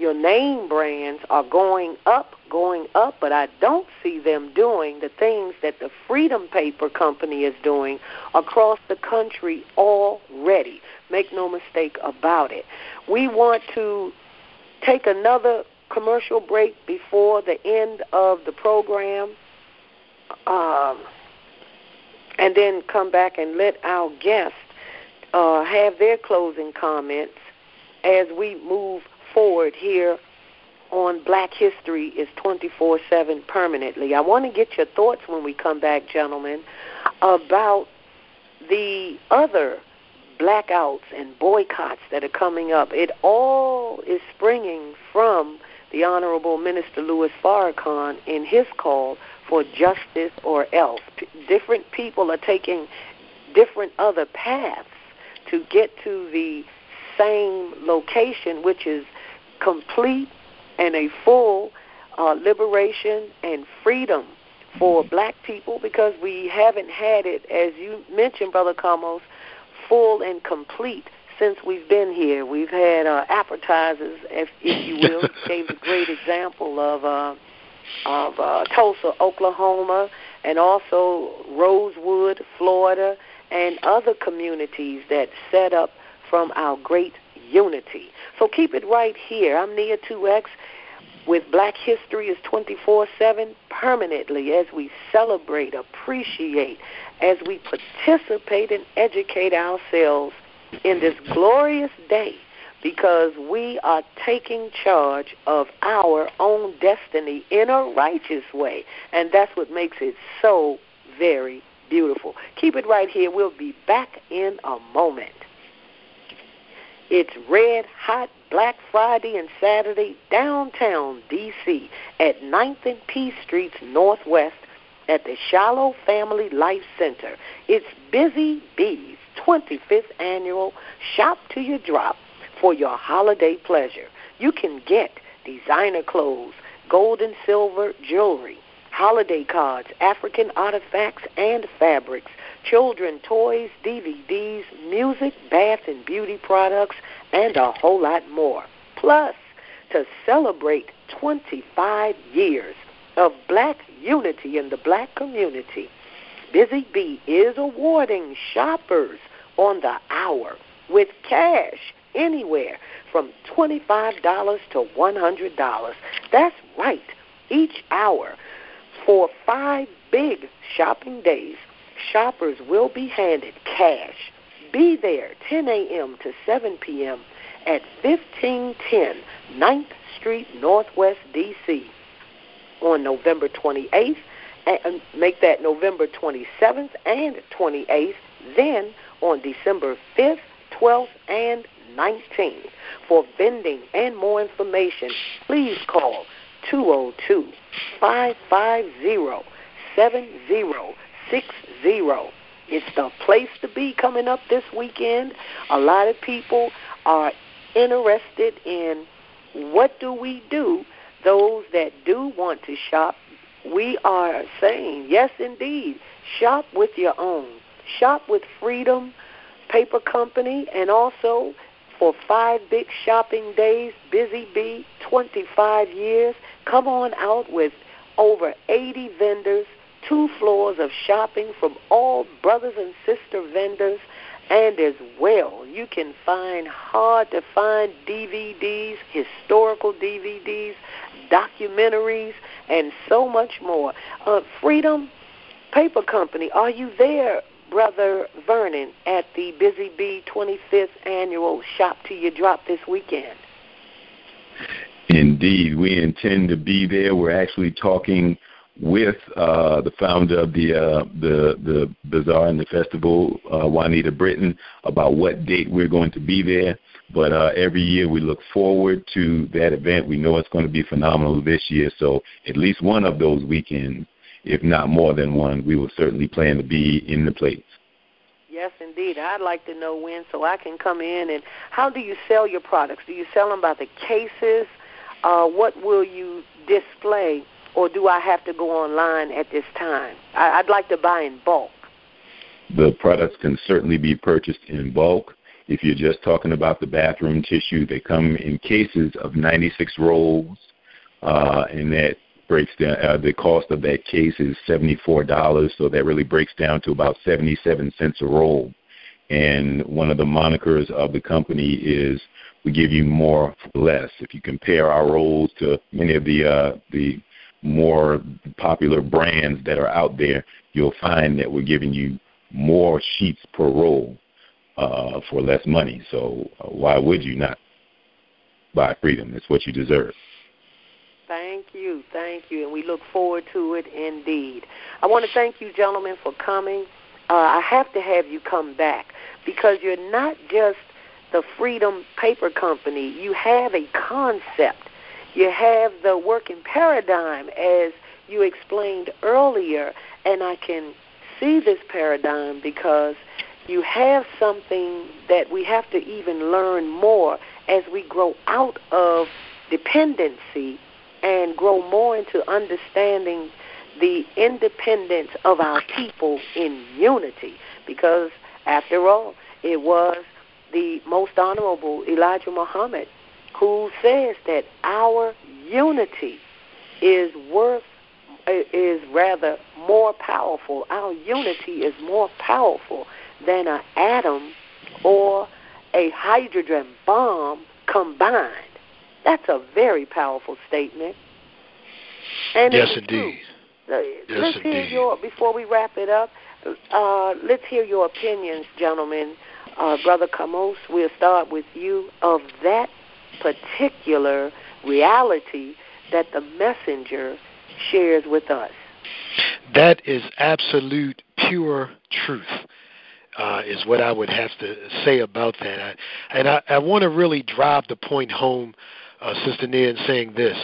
your name brands are going up, going up, but I don't see them doing the things that the Freedom Paper Company is doing across the country already. Make no mistake about it. We want to take another commercial break before the end of the program, um, and then come back and let our guests uh, have their closing comments as we move forward here on Black History is twenty-four seven permanently. I want to get your thoughts when we come back, gentlemen, about the other blackouts and boycotts that are coming up. It all is springing from the Honorable Minister Louis Farrakhan in his call for justice or else. P- different people are taking different other paths to get to the same location, which is complete and a full uh, liberation and freedom for black people, because we haven't had it, as you mentioned, Brother Kamos, full and complete since we've been here. We've had uh, appetizers, if, if you will. You gave a great example of uh, of uh, Tulsa, Oklahoma, and also Rosewood, Florida, and other communities that set up from our great unity. So keep it right here. I'm Nia two X with Black History is twenty-four seven permanently as we celebrate, appreciate, as we participate and educate ourselves in this glorious day, because we are taking charge of our own destiny in a righteous way, and that's what makes it so very beautiful. Keep it right here. We'll be back in a moment. It's Red Hot Black Friday and Saturday downtown D C at ninth and P Streets Northwest at the Shallow Family Life Center. It's Busy Bees twenty-fifth Annual Shop to Your Drop for your holiday pleasure. You can get designer clothes, gold and silver jewelry, holiday cards, African artifacts and fabrics, children toys, D V Ds, music, bath and beauty products, and a whole lot more. Plus, to celebrate twenty-five years of black unity in the black community, Busy Bee is awarding shoppers on the hour with cash anywhere from twenty-five dollars to one hundred dollars. That's right, each hour. For five big shopping days, shoppers will be handed cash. Be there ten a.m. to seven p.m. at fifteen ten ninth Street Northwest, D C on November twenty-eighth, and make that November twenty-seventh and twenty-eighth, then on December fifth, twelfth, and nineteenth. For vending and more information, please call two oh two, five five zero, seven zero six zero. It's the place to be coming up this weekend. A lot of people are interested in what do we do. Those that do want to shop, we are saying, yes, indeed, shop with your own. Shop with Freedom Paper Company, and also for five big shopping days, Busy Bee, twenty-five years. Come on out with over eighty vendors, two floors of shopping from all brothers and sister vendors, and as well, you can find hard-to-find D V Ds, historical D V Ds, documentaries, and so much more. Uh, Freedom Paper Company, are you there, Brother Vernon, at the Busy Bee twenty-fifth Annual Shop to Your Drop this weekend? Indeed, we intend to be there. We're actually talking with uh, the founder of the uh, the the bazaar and the festival, uh, Juanita Britton, about what date we're going to be there. But uh, every year we look forward to that event. We know it's going to be phenomenal this year. So at least one of those weekends, if not more than one, we will certainly plan to be in the place. Yes, indeed. I'd like to know when so I can come in. And how do you sell your products? Do you sell them by the cases? Uh, what will you display? Or do I have to go online at this time? I'd like to buy in bulk. The products can certainly be purchased in bulk. If you're just talking about the bathroom tissue, they come in cases of ninety-six rolls, uh, and that breaks down. Uh, the cost of that case is seventy-four dollars, so that really breaks down to about seventy-seven cents a roll. And one of the monikers of the company is we give you more for less. If you compare our rolls to many of the uh, the more popular brands that are out there, you'll find that we're giving you more sheets per roll uh, for less money. So uh, why would you not buy freedom? It's what you deserve. Thank you, thank you, and we look forward to it indeed. I want to thank you, gentlemen, for coming. Uh, I have to have you come back because you're not just the Freedom Paper Company. You have a concept. You have the working paradigm, as you explained earlier, and I can see this paradigm because you have something that we have to even learn more as we grow out of dependency and grow more into understanding the independence of our people in unity. Because, after all, it was the most honorable Elijah Muhammad who says that our unity is worth, is rather more powerful. Our unity is more powerful than an atom or a hydrogen bomb combined. That's a very powerful statement. And yes, indeed. Uh, yes, let's indeed. hear your, before we wrap it up, uh, let's hear your opinions, gentlemen. Uh, Brother Camus, we'll start with you, of that particular reality that the messenger shares with us. That is absolute, pure truth, uh, is what I would have to say about that. I, and I, I want to really drive the point home, uh, Sister Nia, in saying this.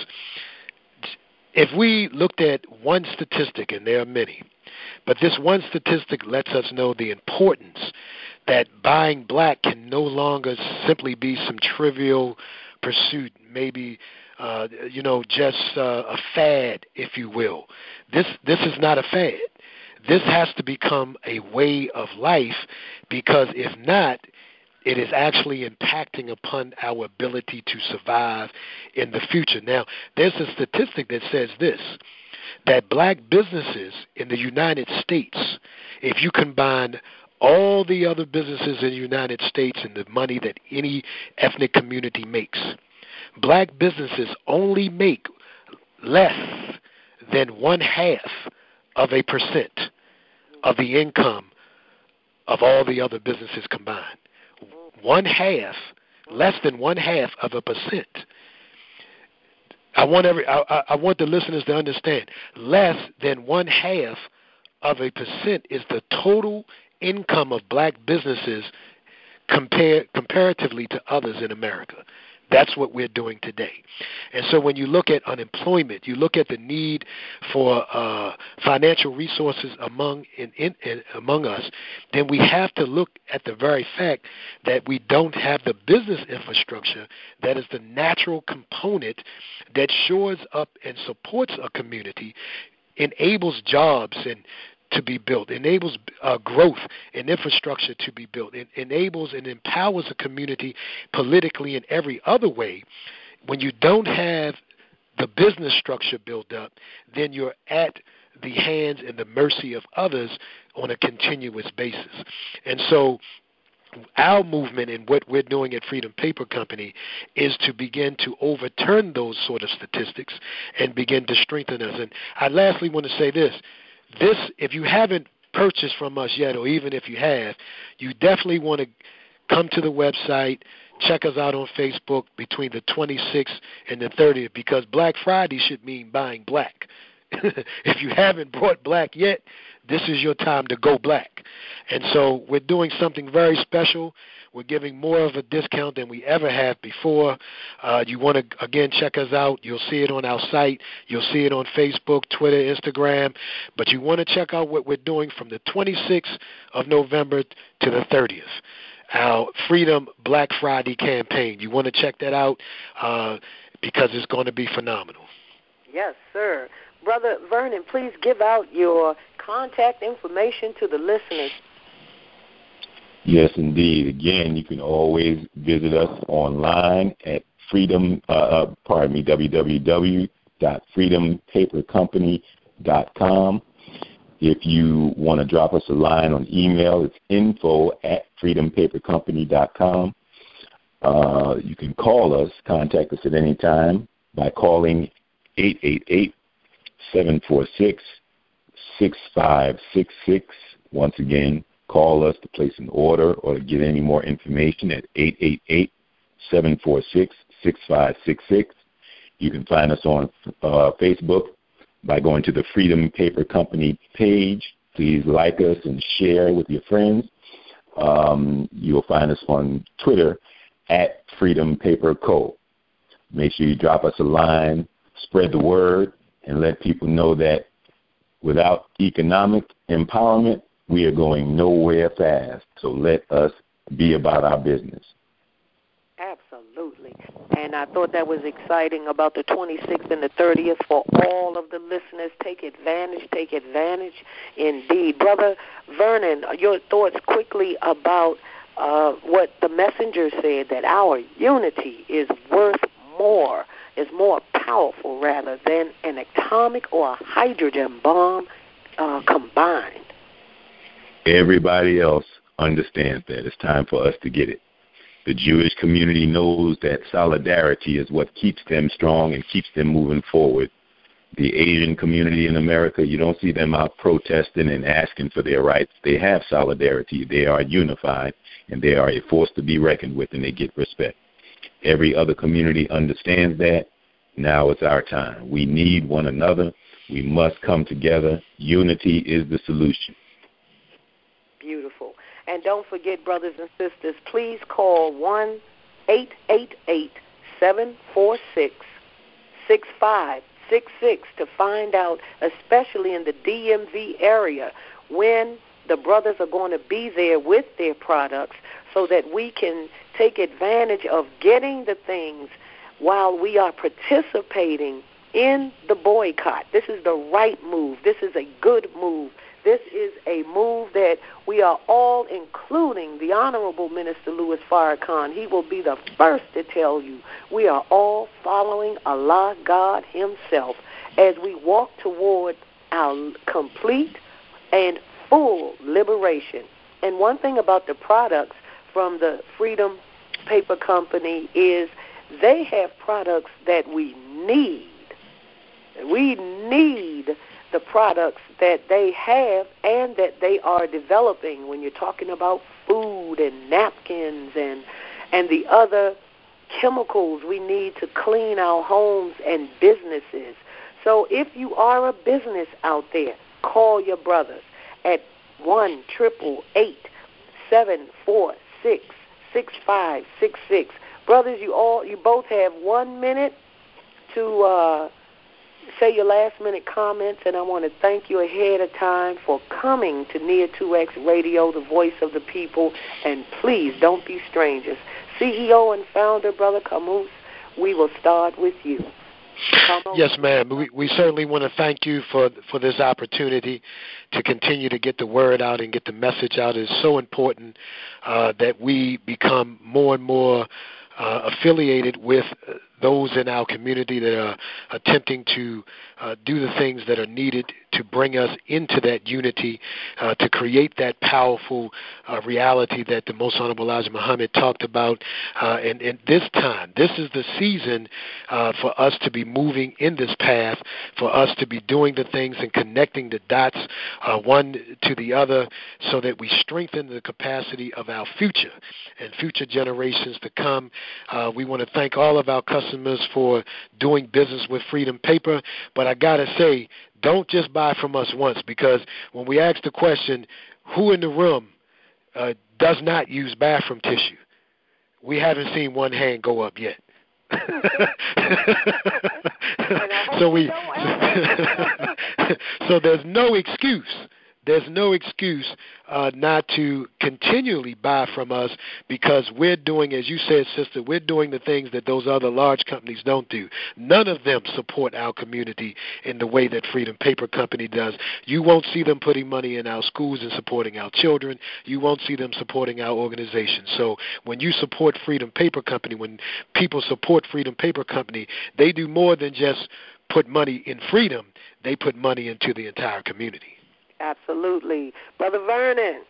If we looked at one statistic, and there are many, but this one statistic lets us know the importance that buying black can no longer simply be some trivial pursuit, maybe, uh, you know, just uh, a fad, if you will. This this is not a fad. This has to become a way of life, because if not, it is actually impacting upon our ability to survive in the future. Now, there's a statistic that says this, that black businesses in the United States, if you combine all the other businesses in the United States and the money that any ethnic community makes, black businesses only make less than one half of a percent of the income of all the other businesses combined. One half, less than one half of a percent. I want every, I, I want the listeners to understand, less than one half of a percent is the total income of black businesses compared comparatively to others in America. That's what we're doing today. And so when you look at unemployment, you look at the need for uh, financial resources among in, in, in, among us, then we have to look at the very fact that we don't have the business infrastructure that is the natural component that shores up and supports a community, enables jobs and to be built, enables uh, growth and infrastructure to be built, it enables and empowers a community politically and every other way. When you don't have the business structure built up, then you're at the hands and the mercy of others on a continuous basis. And so our movement and what we're doing at Freedom Paper Company is to begin to overturn those sort of statistics and begin to strengthen us. And I lastly want to say this. This, if you haven't purchased from us yet, or even if you have, you definitely want to come to the website, check us out on Facebook between the twenty-sixth and the thirtieth, because Black Friday should mean buying black. If you haven't bought black yet, this is your time to go black. And so we're doing something very special. We're giving more of a discount than we ever have before. Uh, you want to, again, check us out. You'll see it on our site. You'll see it on Facebook, Twitter, Instagram. But you want to check out what we're doing from the twenty-sixth of November to the thirtieth. Our Freedom Black Friday campaign. You want to check that out uh, because it's going to be phenomenal. Yes, sir. Brother Vernon, please give out your contact information to the listeners. Yes, indeed. Again, you can always visit us online at freedom, uh, uh, pardon me, w w w dot freedom paper company dot com. If you want to drop us a line on email, it's info at freedom paper company dot com. Uh, you can call us, contact us at any time by calling eight eight eight, seven four six, six five six six. Once again, call us to place an order or to get any more information at eight eight eight, seven four six, six five six six. You can find us on uh, Facebook by going to the Freedom Paper Company page. Please like us and share with your friends. Um, you'll find us on Twitter at Freedom Paper Co. Make sure you drop us a line, spread the word, and let people know that without economic empowerment, we are going nowhere fast. So let us be about our business. Absolutely. And I thought that was exciting about the twenty-sixth and the thirtieth for all of the listeners. Take advantage, take advantage indeed. Brother Vernon, your thoughts quickly about uh, what the messenger said, that our unity is worth more, is more powerful rather than an atomic or a hydrogen bomb uh, combined. Everybody else understands that. It's time for us to get it. The Jewish community knows that solidarity is what keeps them strong and keeps them moving forward. The Asian community in America, you don't see them out protesting and asking for their rights. They have solidarity. They are unified, and they are a force to be reckoned with, and they get respect. Every other community understands that. Now it's our time. We need one another. We must come together. Unity is the solution. Beautiful. And don't forget, brothers and sisters, please call one eight eight eight, seven four six, six five six six to find out, especially in the D M V area, when the brothers are going to be there with their products so that we can take advantage of getting the things while we are participating in the boycott. This is the right move. This is a good move. This is a move that we are all, including the Honorable Minister Louis Farrakhan. He will be the first to tell you we are all following Allah, God himself, as we walk toward our complete and full liberation. And one thing about the products from the Freedom Paper Company is they have products that we need. We need the products that they have and that they are developing when you're talking about food and napkins and and the other chemicals we need to clean our homes and businesses. So if you are a business out there, call your brothers at one triple eight seven four six six five six six. Brothers, you all you both have one minute to uh say your last-minute comments, and I want to thank you ahead of time for coming to Near two X Radio, the voice of the people, and please don't be strangers. C E O and founder, Brother Camus, we will start with you. Yes, ma'am. We, we certainly want to thank you for for this opportunity to continue to get the word out and get the message out. It's so important uh, that we become more and more uh, affiliated with those in our community that are attempting to uh, do the things that are needed to bring us into that unity, uh, to create that powerful uh, reality that the Most Honorable Elijah Muhammad talked about. Uh, and, and this time, this is the season uh, for us to be moving in this path, for us to be doing the things and connecting the dots uh, one to the other so that we strengthen the capacity of our future and future generations to come. Uh, we want to thank all of our customers for doing business with Freedom Paper, but I got to say, don't just buy from us once, because when we ask the question, who in the room uh, does not use bathroom tissue, we haven't seen one hand go up yet. so we, so there's no excuse there's no excuse uh, not to continually buy from us, because we're doing, as you said, sister, we're doing the things that those other large companies don't do. None of them support our community in the way that Freedom Paper Company does. You won't see them putting money in our schools and supporting our children. You won't see them supporting our organization. So when you support Freedom Paper Company, when people support Freedom Paper Company, they do more than just put money in freedom. They put money into the entire community. Absolutely. Brother Vernon.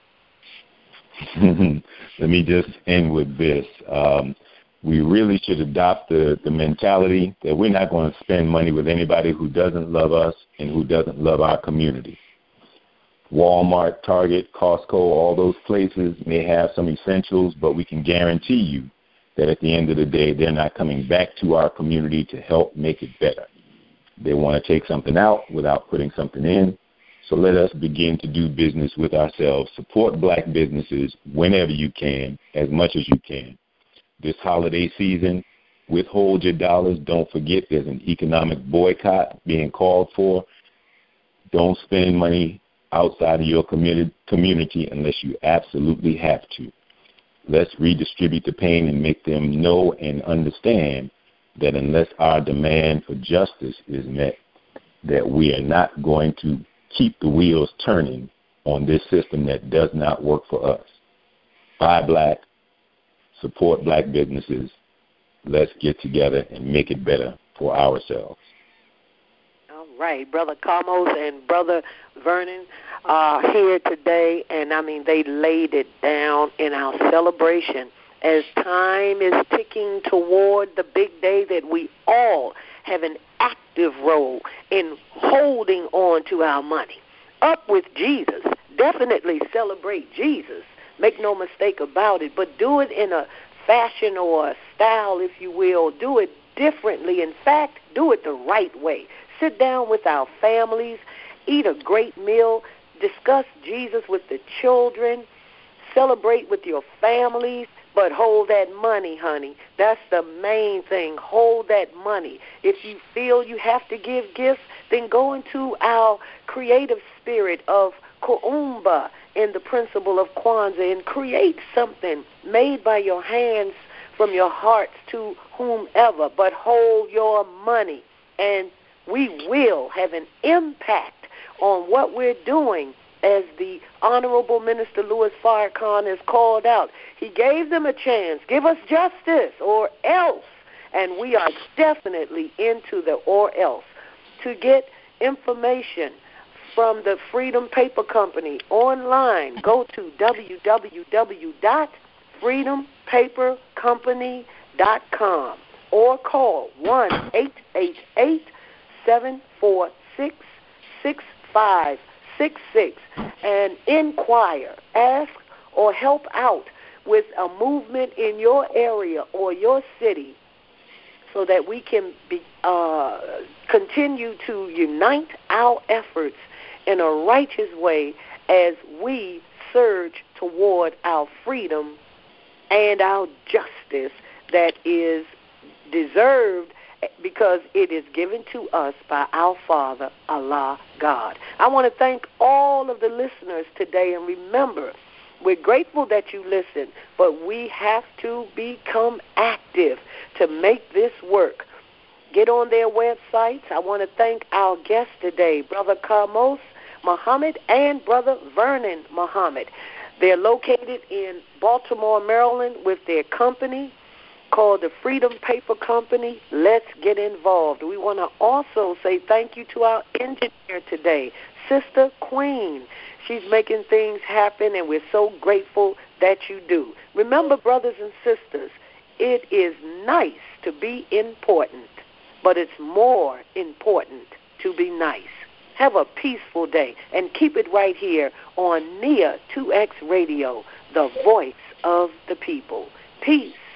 Let me just end with this. Um, we really should adopt the, the mentality that we're not going to spend money with anybody who doesn't love us and who doesn't love our community. Walmart, Target, Costco, all those places may have some essentials, but we can guarantee you that at the end of the day, they're not coming back to our community to help make it better. They want to take something out without putting something in. So let us begin to do business with ourselves. Support black businesses whenever you can, as much as you can. This holiday season, withhold your dollars. Don't forget there's an economic boycott being called for. Don't spend money outside of your community unless you absolutely have to. Let's redistribute the pain and make them know and understand that unless our demand for justice is met, that we are not going to keep the wheels turning on this system that does not work for us. Buy black, support black businesses. Let's get together and make it better for ourselves. All right, Brother Carmos and Brother Vernon are here today, and I mean, they laid it down in our celebration as time is ticking toward the big day that we all have an active role in holding on to our money. Up with Jesus. Definitely celebrate Jesus. Make no mistake about it, but do it in a fashion or a style, if you will. Do it differently. In fact, do it the right way. Sit down with our families, eat a great meal, discuss Jesus with the children, celebrate with your families, but hold that money, honey. That's the main thing. Hold that money. If you feel you have to give gifts, then go into our creative spirit of Kuumba in the principle of Kwanzaa and create something made by your hands from your hearts to whomever, but hold your money. And we will have an impact on what we're doing, as the Honorable Minister Louis Farrakhan has called out. He gave them a chance. Give us justice or else. And we are definitely into the or else. To get information from the Freedom Paper Company online, go to w w w dot freedom paper company dot com or call one eight eight eight, seven four six, six five six six and inquire, ask, or help out with a movement in your area or your city, so that we can be, uh, continue to unite our efforts in a righteous way as we surge toward our freedom and our justice that is deserved, because it is given to us by our Father, Allah, God. I want to thank all of the listeners today, and remember, we're grateful that you listen, but we have to become active to make this work. Get on their websites. I want to thank our guests today, Brother Carmos Muhammad and Brother Vernon Muhammad. They're located in Baltimore, Maryland, with their company called the Freedom Paper Company. Let's get involved. We want to also say thank you to our engineer today, Sister Queen. She's making things happen, and we're so grateful that you do. Remember, brothers and sisters, it is nice to be important, but it's more important to be nice. Have a peaceful day, and keep it right here on N I A two X Radio, the voice of the people. Peace.